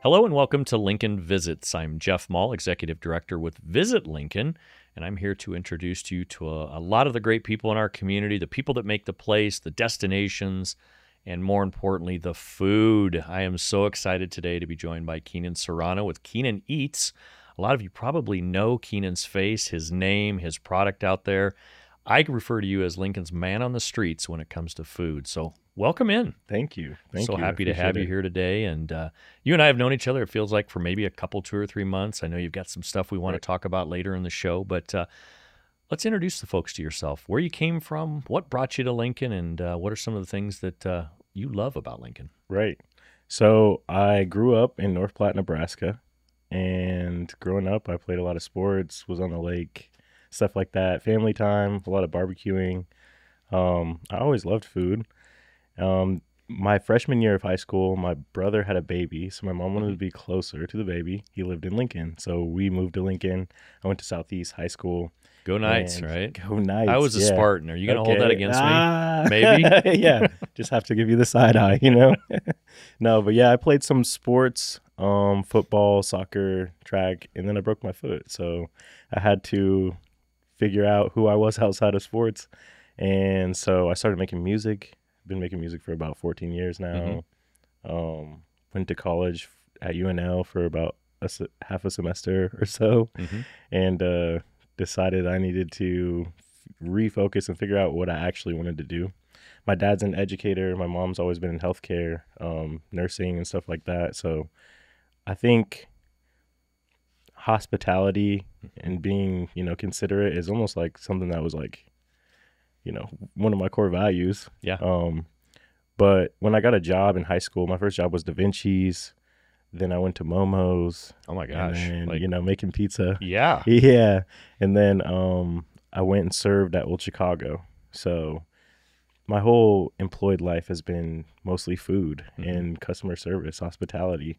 Hello and welcome to Lincoln Visits. I'm Jeff Mall, Executive Director with Visit Lincoln, and I'm here to introduce you to a lot of the great people in our community, the people that make the place, the destinations, and more importantly, the food. I am so excited today to be joined by Keenan Serrano with Keenan Eats. A lot of you probably know Keenan's face, his name, his product out there. I refer to you as Lincoln's man on the streets when it comes to food. So welcome in. Thank you. Thank so you. happy to have Appreciate you it. here today. And you and I have known each other, it feels like, for maybe a couple, 2 or 3 months. I know you've got some stuff we want Right. to talk about later in the show, but let's introduce the folks to yourself. Where you came from, what brought you to Lincoln, and what are some of the things that you love about Lincoln? Right. So I grew up in North Platte, Nebraska, and growing up, I played a lot of sports, was on the lake, stuff like that. Family time, a lot of barbecuing. I always loved food. My freshman year of high school, my brother had a baby, so my mom wanted to be closer to the baby. He lived in Lincoln, so we moved to Lincoln. I went to Southeast High School. Go Knights, and right? Go Knights. I was a yeah. Spartan. Are you going to hold that Okay. against me? Maybe? Yeah. Just have to give you the side eye, you know? No, but yeah, I played some sports, football, soccer, track, and then I broke my foot. So I had to figure out who I was outside of sports. And so I started making music. Been making music for about 14 years now. Went to college at UNL for about half a semester or so, and decided I needed to refocus and figure out what I actually wanted to do. My dad's an educator. My mom's always been in healthcare, nursing and stuff like that. So I think hospitality and being, considerate is almost like something that was like, one of my core values. Yeah. But when I got a job in high school, my first job was Da Vinci's. Then I went to Momo's. Oh my gosh. And then, making pizza. Yeah. Yeah. And then I went and served at Old Chicago. So my whole employed life has been mostly food and customer service, hospitality.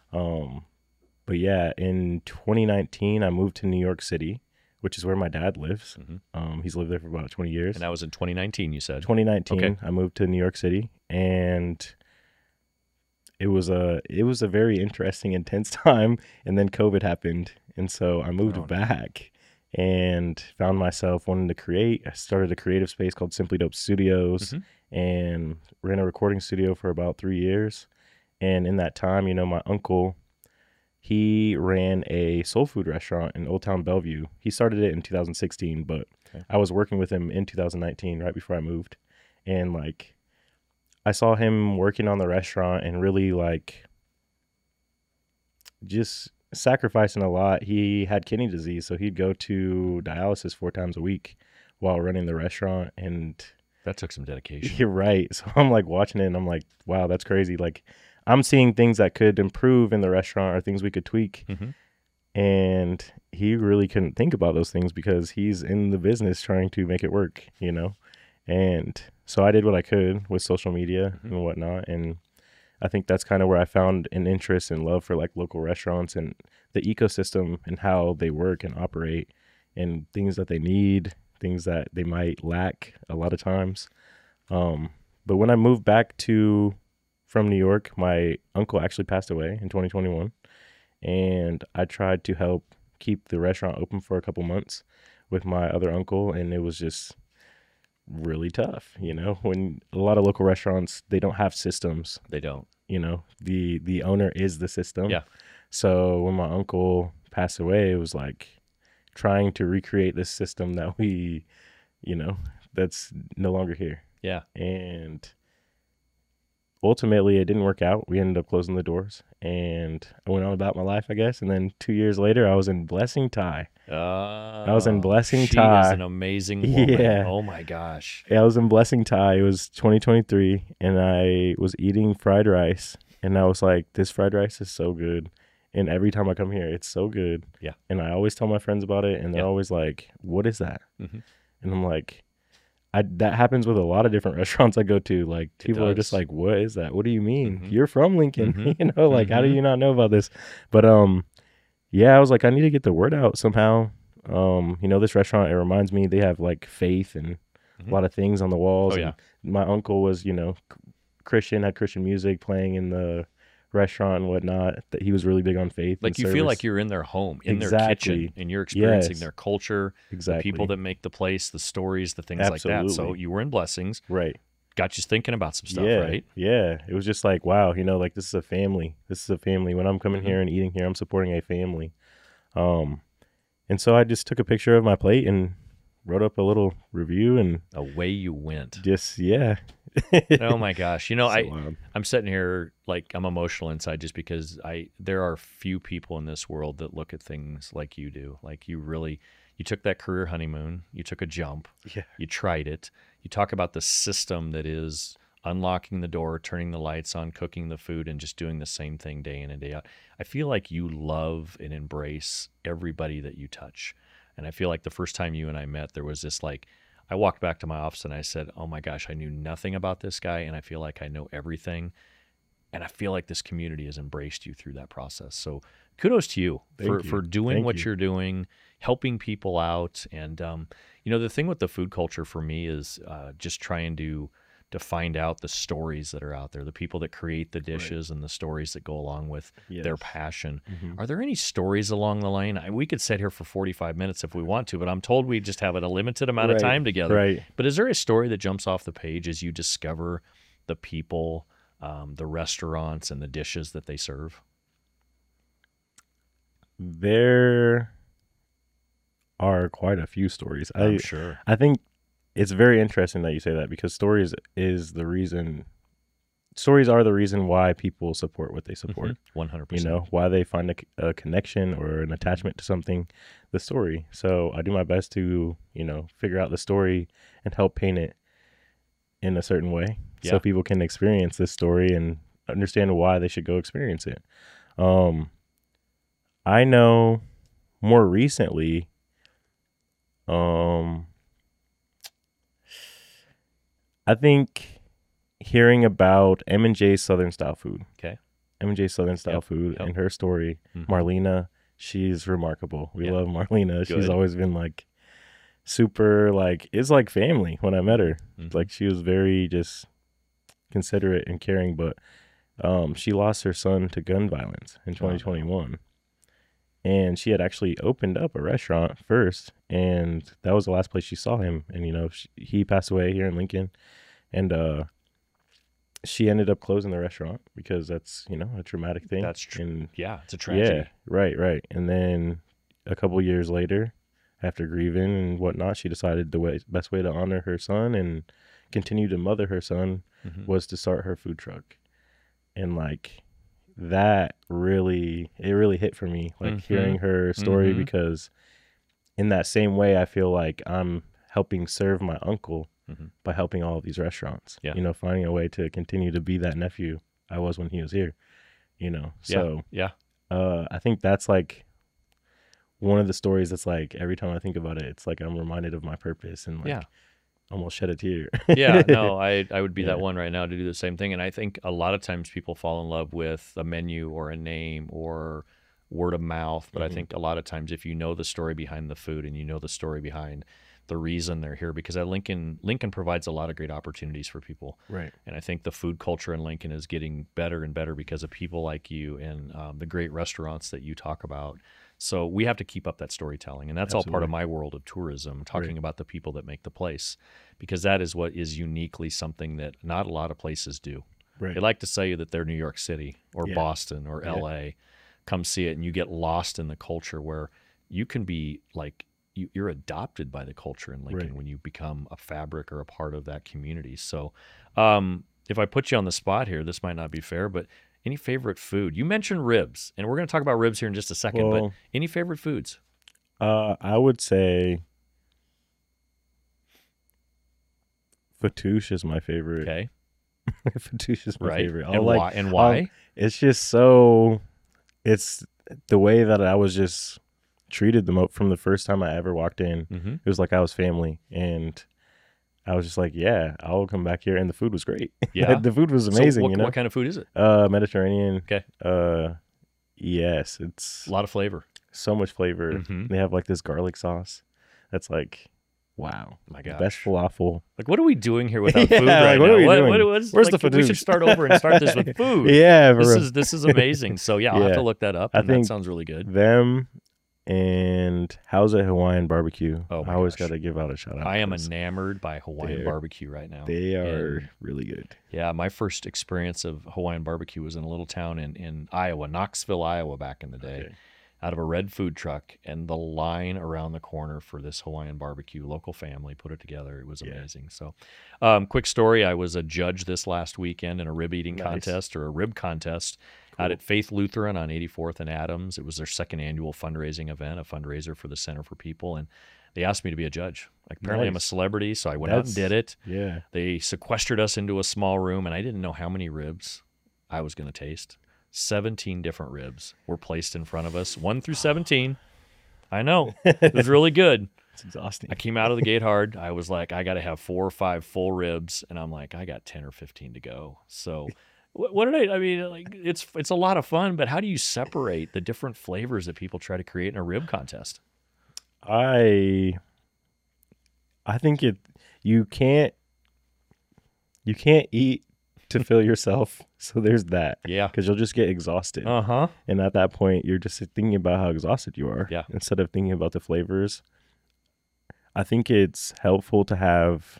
But yeah, in 2019, I moved to New York City, which is where my dad lives. He's lived there for about 20 years. And that was in 2019, you said? 2019, Okay. I moved to New York City, and it was a very interesting, intense time. And then COVID happened, and so I moved back and found myself wanting to create. I started a creative space called Simply Dope Studios and ran a recording studio for about 3 years. And in that time, my uncle, he ran a soul food restaurant in Old Town Bellevue. He started it in 2016, but I was working with him in 2019, right before I moved. And I saw him working on the restaurant and really just sacrificing a lot. He had kidney disease, so he'd go to dialysis 4 times a week while running the restaurant. And That took some dedication. you're right. So I'm watching it and I'm like, wow, that's crazy. I'm seeing things that could improve in the restaurant or things we could tweak. And he really couldn't think about those things because he's in the business trying to make it work, And so I did what I could with social media and whatnot. And I think that's kind of where I found an interest and love for local restaurants and the ecosystem and how they work and operate and things that they need, things that they might lack a lot of times. But when I moved back from New York, my uncle actually passed away in 2021. And I tried to help keep the restaurant open for a couple months with my other uncle. And it was just really tough, when a lot of local restaurants, they don't have systems. They don't. The owner is the system. Yeah. So when my uncle passed away, it was trying to recreate this system that we, that's no longer here. Yeah. And ultimately, it didn't work out. We ended up closing the doors, and I went on about my life, I guess. And then 2 years later, I was in Blessing Thai. I was in Blessing Thai. She is an amazing woman. Yeah. Oh my gosh. Yeah, I was in Blessing Thai. It was 2023, and I was eating fried rice, and I was like, this fried rice is so good. And every time I come here, it's so good. Yeah. And I always tell my friends about it, and they're always like, what is that? And I'm like, that happens with a lot of different restaurants I go to. People are just like, what is that? What do you mean? You're from Lincoln. How do you not know about this? But yeah, I was like, I need to get the word out somehow. This restaurant, it reminds me, they have faith and a lot of things on the walls. Oh, yeah. And my uncle was, Christian, had Christian music playing in the restaurant and whatnot, that he was really big on faith. Like and you feel service. like you're in their home, in their Exactly. kitchen, and you're experiencing Yes. their culture, the Exactly. people that make the place, the stories, the things like that. So Absolutely. you were in Blessings, Right. got you thinking about some stuff, Yeah. right? Yeah. It was just like, wow, like this is a family. This is a family. When I'm coming Mhm. here and eating here, I'm supporting a family. And so I just took a picture of my plate and wrote up a little review and Away you went. just, yeah. Oh my gosh. You know, So wild. I'm sitting here like I'm emotional inside just because there are few people in this world that look at things like you do. Like you took that career honeymoon, you took a jump, Yeah. you tried it. You talk about the system that is unlocking the door, turning the lights on, cooking the food, and just doing the same thing day in and day out. I feel like you love and embrace everybody that you touch. And I feel like the first time you and I met, there was this like, I walked back to my office and I said, oh my gosh, I knew nothing about this guy. And I feel like I know everything. And I feel like this community has embraced you through that process. So kudos to you Thank you. for doing Thank what you. you're doing, helping people out. And, the thing with the food culture for me is just trying to find out the stories that are out there, the people that create the dishes and the stories that go along with their Yes. passion. Mhm. Are there any stories along the line? We could sit here for 45 minutes if we want to, but I'm told we just have a limited amount of Right. time together. Right. But is there a story that jumps off the page as you discover the people, the restaurants, and the dishes that they serve? There are quite a few stories. I'm sure. I think it's very interesting that you say that, because stories are the reason why people support what they support. 100%. Why they find a connection or an attachment to something, the story. So I do my best to, figure out the story and help paint it in a certain way Yeah. so people can experience this story and understand why they should go experience it. I know more recently, I think hearing about M&J Southern Style Food. Okay. M&J Southern Style Yep, Food yep. and her story. Mhm. Marlena, she's remarkable. We Yeah. love Marlena. She's Good. always been like super, like, it's like family when I met her. Mhm. Like, she was very just considerate and caring, but she lost her son to gun violence in 2021. And she had actually opened up a restaurant first, and that was the last place she saw him. And, he passed away here in Lincoln, and she ended up closing the restaurant because that's, a traumatic thing. That's true. And Yeah, it's a tragedy. yeah, right. And then a couple years later, after grieving and whatnot, she decided the best way to honor her son and continue to mother her son Mhm. was to start her food truck. And like that really hit for me, like Mhm. hearing her story, Mhm. because in that same way, I feel like I'm helping serve my uncle Mhm. by helping all of these restaurants, Yeah. finding a way to continue to be that nephew I was when he was here, so Yeah. I think that's like one of the stories that's like every time I think about it, it's like I'm reminded of my purpose and like Yeah. almost shed a tear. Yeah, no, I would be Yeah. that one right now to do the same thing. And I think a lot of times people fall in love with a menu or a name or word of mouth. But I Mhm. think a lot of times if you know the story behind the food and you know the story behind the reason they're here, because at Lincoln provides a lot of great opportunities for people. Right. And I think the food culture in Lincoln is getting better and better because of people like you and the great restaurants that you talk about. So we have to keep up that storytelling. And that's all part of Absolutely. my world of tourism, talking Right. about the people that make the place, because that is what is uniquely something that not a lot of places do. Right. They like to say that they're New York City or Yeah. Boston or Yeah. LA. Come see it, and you get lost in the culture where you can be like, you're adopted by the culture in Lincoln Right. when you become a fabric or a part of that community. So if I put you on the spot here, this might not be fair, but any favorite food? You mentioned ribs, and we're going to talk about ribs here in just a second, but Well, any favorite foods? I would say Fatouche is my favorite. Okay. Fatouche is my Right. favorite. And why? And why? It's just it's the way that I was just treated from the first time I ever walked in. Mm-hmm. It was like I was family, and I was just like, yeah, I'll come back here. And the food was great. Yeah. The food was amazing. So what kind of food is it? Mediterranean. Okay. Yes, it's A lot of flavor. so much flavor. Mhm. They have like this garlic sauce that's like Wow. My gosh. Best falafel. Like, what are we doing here without Yeah, food right like, what now? are we doing? What's, Where's like, the we should fadoosh? start over and start this with food. Yeah, for real. This is amazing. So yeah, I'll have Yeah. to look that up. I And that think sounds really good. Them and How's It Hawaiian Barbecue. Oh my I always gosh. got to give out a shout out. I am 'cause enamored by Hawaiian they're- barbecue right now. They are And, really good. yeah, my first experience of Hawaiian barbecue was in a little town in Iowa, Knoxville, Iowa, back in the day. Okay. Out of a red food truck, and the line around the corner for this Hawaiian barbecue, local family put it together. It was Yeah. amazing. So, quick story: I was a judge this last weekend in a rib eating Nice. contest, or a rib contest, out Cool. at Faith Lutheran on 84th and Adams. It was their second annual fundraising event, a fundraiser for the Center for People, and they asked me to be a judge. Like, apparently I'm a Nice. celebrity, so I went out and did it. Yeah. They sequestered us into a small room, and I didn't know how many ribs I was going to taste. 17 different ribs were placed in front of us, 1 through 17. I know. It was really good. It's exhausting. I came out of the gate hard. I was like, I got to have 4 or 5 full ribs, and I'm like, I got 10 or 15 to go. So what did I mean, like, it's a lot of fun, but how do you separate the different flavors that people try to create in a rib contest? I think you can't eat to fill yourself. So there's that. Yeah. Because you'll just get exhausted. Uh-huh. And at that point, you're just thinking about how exhausted you are. Yeah. Instead of thinking about the flavors. I think it's helpful to have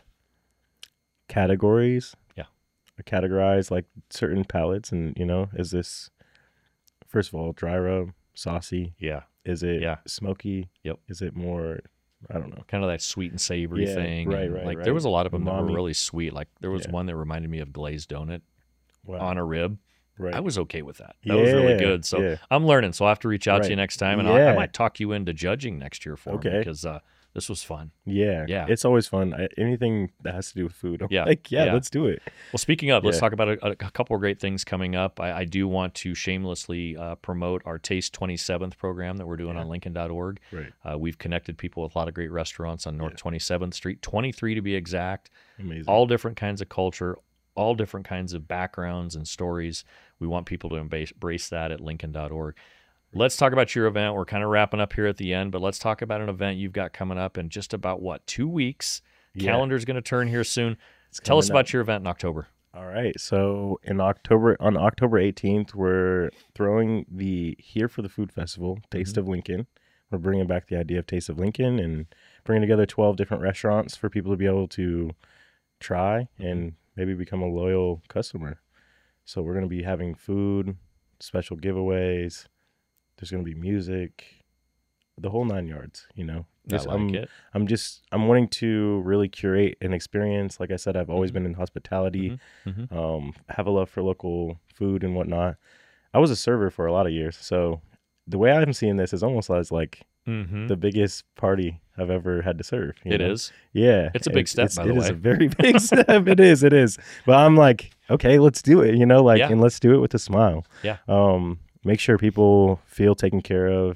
categories. Yeah. Or categorize like certain palates. And, is this, first of all, dry rub, saucy? Yeah. Is it Yeah. smoky? Yep. Is it more, I don't know. Kind of that sweet and savory Yeah, thing. right, and, right, like, right. there was a lot of them that were Umami. really sweet. Like, there was Yeah. one that reminded me of glazed donut Wow. on a rib. Right. I was okay with that. That was really Yeah, good. So yeah. I'm learning. So I'll have to reach out to you Right. next time, and Yeah. I might talk you into judging next year for me, Okay. because this was fun. Yeah. Yeah. It's always fun. Anything that has to do with food. I'm Yeah, like, yeah. let's do it. Well, speaking of, let's Yeah. talk about a couple of great things coming up. I do want to shamelessly promote our Taste 27th program that we're doing on Lincoln.org. Right. We've connected people with a lot of great restaurants on North 27th Street, 23 to be exact. Amazing. All different kinds of culture, all different kinds of backgrounds and stories. We want people to embrace that at Lincoln.org. Let's talk about your event. We're kind of wrapping up here at the end, but let's talk about an event you've got coming up in just about, 2 weeks? Yeah. Calendar's going to turn here soon. It's Tell us coming up. about your event in October. All right. So on October 18th, we're throwing the Here for the Food Festival, Taste of Lincoln. We're bringing back the idea of Taste of Lincoln and bringing together 12 different restaurants for people to be able to try and maybe become a loyal customer. So we're going to be having food, special giveaways. There's going to be music, the whole 9 yards, Just, I like it. I'm wanting to really curate an experience. Like I said, I've always been in hospitality, have a love for local food and whatnot. I was a server for a lot of years. So the way I'm seeing this is almost as like the biggest party I've ever had to serve. It is. Yeah. It's a big step, by the It is way. a very big step. It is. But I'm like, okay, let's do it, Yeah. and let's do it with a smile. Yeah. Make sure people feel taken care of,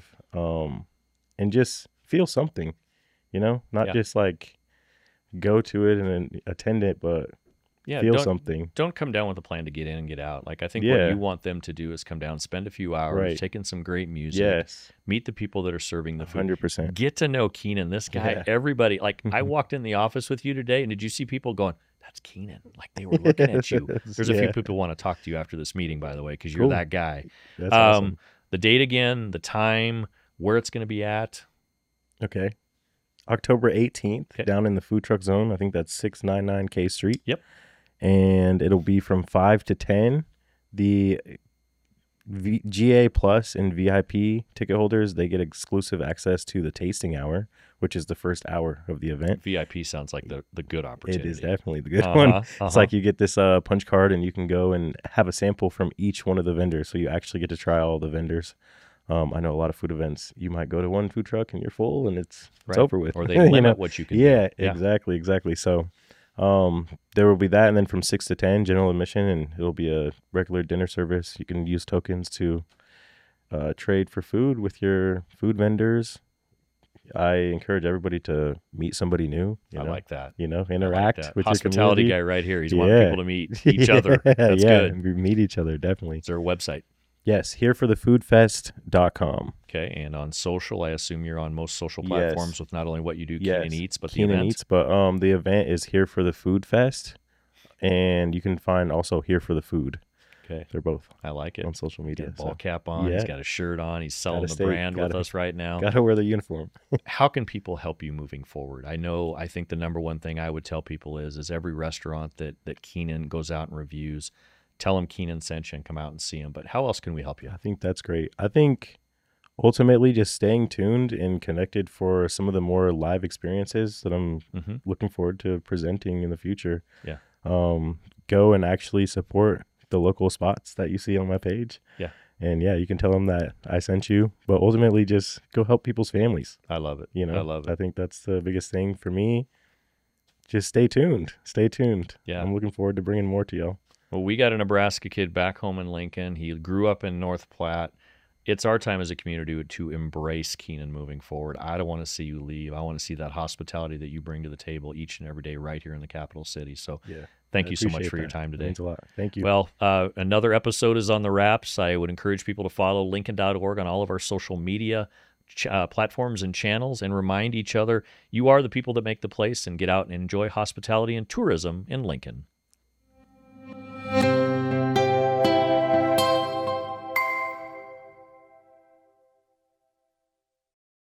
and just feel something, not Yeah. just like go to it and then attend it, but Yeah, feel don't, something. don't come down with a plan to get in and get out. Like, I think Yeah. what you want them to do is come down, spend a few hours, Right. take in some great music, Yes. meet the people that are serving the food. 100%. Get to know Keenan, this guy, Yeah. everybody. Like, I walked in the office with you today, and did you see people going, that's Keenan? Like, they were looking at you. There's a few Yeah. people who want to talk to you after this meeting, by the way, because you're Cool. that guy. That's awesome. The date again, the time, where it's going to be at. Okay. October 18th, Okay. down in the food truck zone. I think that's 699 K Street. Yep. And it'll be from 5 to 10. The GA Plus and VIP ticket holders, they get exclusive access to the tasting hour, which is the first hour of the event. VIP sounds like the good It opportunity. is definitely the good Uh-huh, one. uh-huh. It's like you get this punch card and you can go and have a sample from each one of the vendors. So you actually get to try all the vendors. I know a lot of food events, you might go to one food truck and you're full and it's Right. over with. Or they limit what you can do. Yeah, Yeah. exactly. So there will be that, and then from 6 to 10, general admission, and it'll be a regular dinner service. You can use tokens to trade for food with your food vendors. I encourage everybody to meet somebody new. I like that. Interact that. with Hospitality your guy community. right here. He's wanting people to meet each other. Yeah, That's yeah, good. meet each other, definitely. Is there a website? Yes, hereforthefoodfest.com. Okay, and on social, I assume you're on most social Yes. platforms with not only what you do, Keenan Yes. Eats, but the Keenan event. Eats, but the event is Here for the Food Fest, and you can find also Here for the Food. Okay, They're both I like it. on social Got media. a ball So cap on. He's Yeah. got a shirt on. He's selling Gotta the stay- brand with gotta- us right now. gotta wear the uniform. How can people help you moving forward? I think the number one thing I would tell people is every restaurant that Keenan goes out and reviews, tell them Keenan sent you and come out and see him. But how else can we help you? I think that's great. I think ultimately just staying tuned and connected for some of the more live experiences that I'm Mm-hmm. looking forward to presenting in the future. Yeah. Go and actually support the local spots that you see on my page. Yeah. And yeah, you can tell them that I sent you, but ultimately just go help people's families. I love it. You know, I love it. I think that's the biggest thing for me. Just stay tuned. Stay tuned. Yeah. I'm looking forward to bringing more to y'all. Well, we got a Nebraska kid back home in Lincoln. He grew up in North Platte. It's our time as a community to embrace Keenan moving forward. I don't want to see you leave. I want to see that hospitality that you bring to the table each and every day right here in the capital city. So Yeah. thank I you so much appreciate for your that. time It today. means a lot. Thank you. Well, another episode is on the wraps. I would encourage people to follow Lincoln.org on all of our social media platforms and channels, and remind each other you are the people that make the place, and get out and enjoy hospitality and tourism in Lincoln.